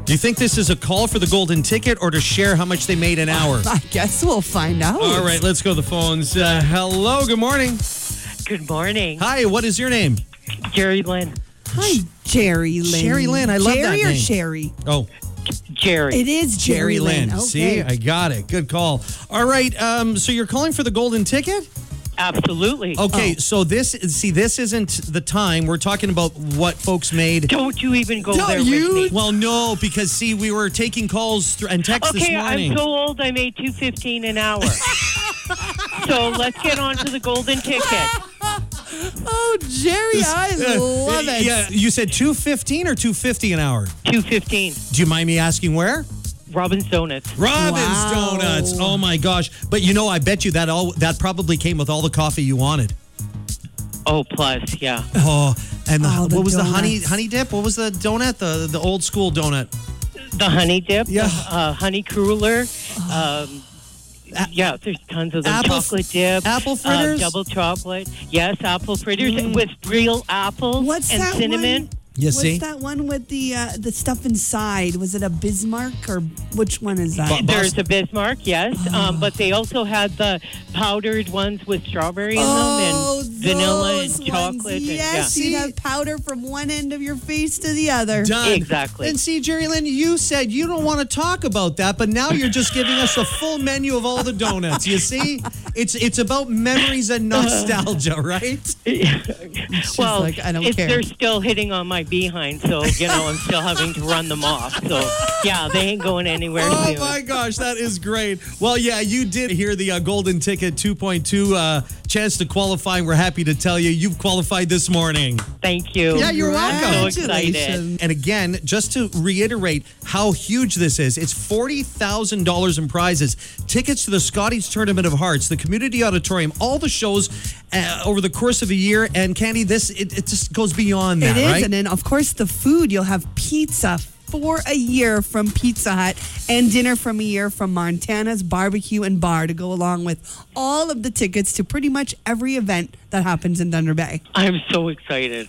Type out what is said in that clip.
Do you think this is a call for the golden ticket or to share how much they made an hour? I guess we'll find out. All right, let's go to the phones. Hello, good morning. Good morning. Hi, what is your name? Jerry Lynn. Hi, Jerry Lynn. Sherry Lynn, I love that Jerry or name. Sherry? Oh, Jerry. It is Jerry Lynn. Okay. See, I got it. Good call. All right, so you're calling for the golden ticket? Absolutely. Okay, so this isn't the time. We're talking about what folks made. Don't you even go Don't there you? with me. Well, no, because see, we were taking calls and texts this Okay, morning. I'm so old I made $2.15 an hour. So let's get on to the golden ticket. Oh, Jerry, I love it. Yeah, you said $2.15 or $2.50 an hour. $2.15. Do you mind me asking where? Robin's Donuts. Robin's Wow. Donuts. Oh my gosh! But I bet you that probably came with all the coffee you wanted. Oh, plus, yeah. Oh, and Oh, the what was the donuts. honey dip? What was the donut? The old school donut. The honey dip. Yeah. The, honey cruller. Yeah, there's tons of them. Apple- chocolate dip. apple fritters? Double chocolate. Yes, apple fritters with real apples What's and that cinnamon. one? You What's see? that one with the stuff inside? Was it a Bismarck or which one is that? There's a Bismarck, yes, but they also had the powdered ones with strawberry in them and vanilla and those chocolate. ones. And, Yes, yeah. you'd have powder from one end of your face to the other. Done. Exactly. And see, Jerry Lynn, you said you don't want to talk about that, but now you're just giving us a full menu of all the donuts. You see, it's about memories and nostalgia, right? Well, like, I don't care. they're still hitting on my behind, so I'm still having to run them off. So yeah, they ain't going anywhere Oh soon. my gosh, that is great. Well, yeah, you did hear the golden ticket 2.2 chance to qualify. We're happy to tell you you've qualified this morning. Thank you. Yeah, you're welcome. I'm so excited. Congratulations. And again, just to reiterate how huge this is, it's $40,000 in prizes, tickets to the Scotties Tournament of Hearts, the Community Auditorium, all the shows over the course of a year. And Candy, it just goes beyond that, It is, right? and then of course the food. You'll have pizza for a year from Pizza Hut and dinner from a year from Montana's Barbecue and Bar to go along with all of the tickets to pretty much every event that happens in Thunder Bay. I'm so excited.